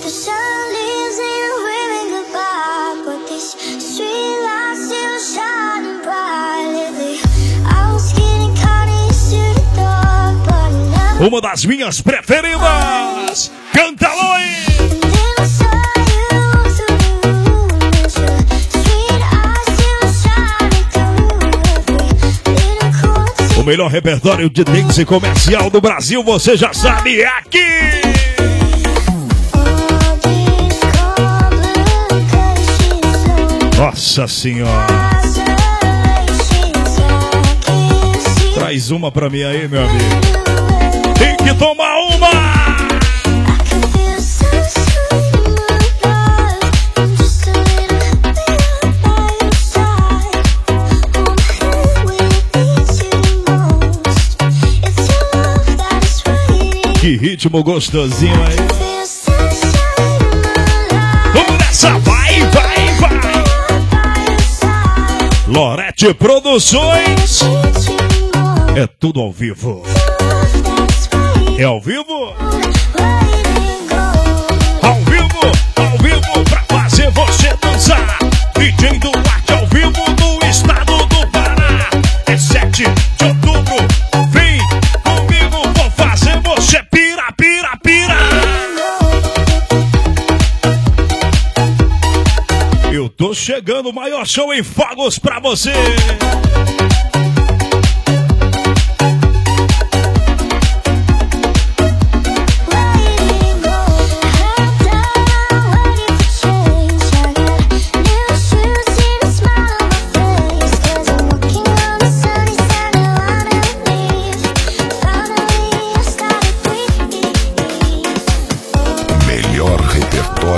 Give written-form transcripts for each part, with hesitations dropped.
Uma das minhas preferidas. Canta, Loi! O melhor repertório de dance comercial do Brasil, você já sabe, é aqui! Nossa Senhora! Traz uma pra mim aí, meu amigo. Tem que tomar uma! Que ritmo gostosinho aí. Vamos nessa, vai, vai, vai. Lorete Produções. É tudo ao vivo. É ao vivo? Ao vivo pra fazer você dançar. DJ Duarte ao vivo no estado do Pará. É 7 de outubro. Vem comigo, vou fazer você pira, pira, pira. Eu tô chegando, o maior show em fogos pra você.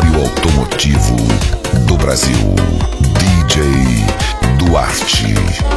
Automotivo do Brasil, DJ Duarte.